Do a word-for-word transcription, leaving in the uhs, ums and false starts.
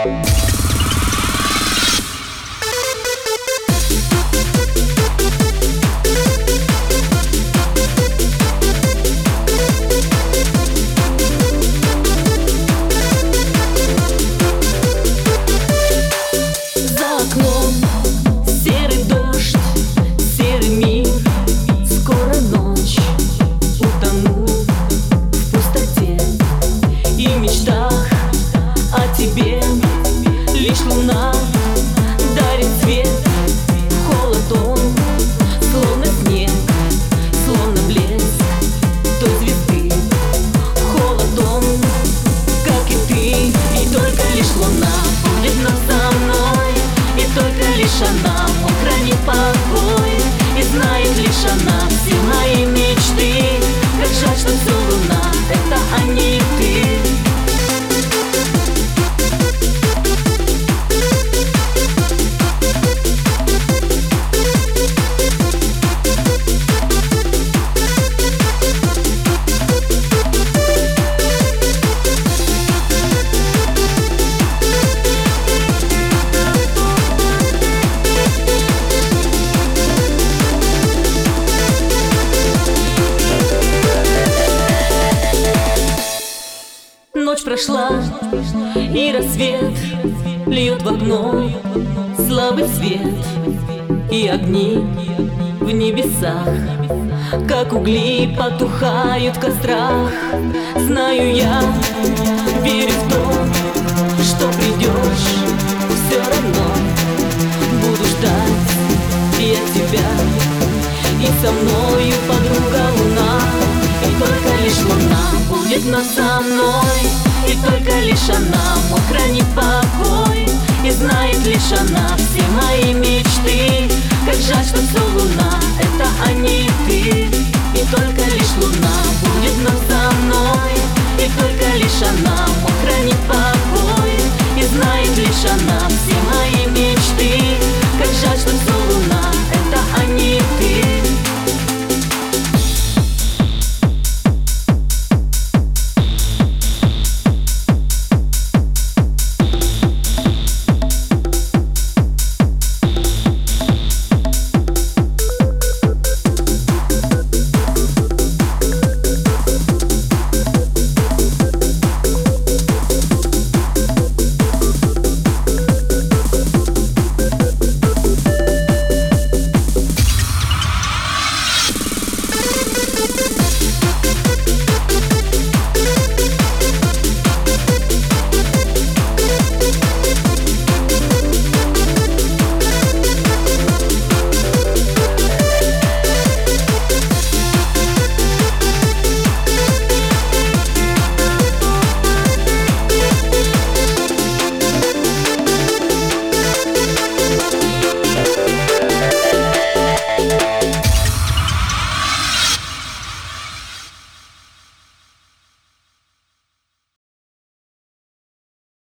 Она мой хранит покой, и знает лишь она все мои мечты. Как жаль, что все луна — это а не ты. Ночь прошла, и рассвет льет в окно слабый свет, и огни в небесах, как угли, потухают в кострах. Знаю я, верю в то, что придешь, все равно буду ждать я тебя, и со мною подруга луна. И только лишь луна будет вновь со мной, и только лишь она мой хранит покой, и знает лишь она все мои мечты. Как жаль, что все луна — это а не ты. И только лишь луна будет вновь со мной, и только лишь она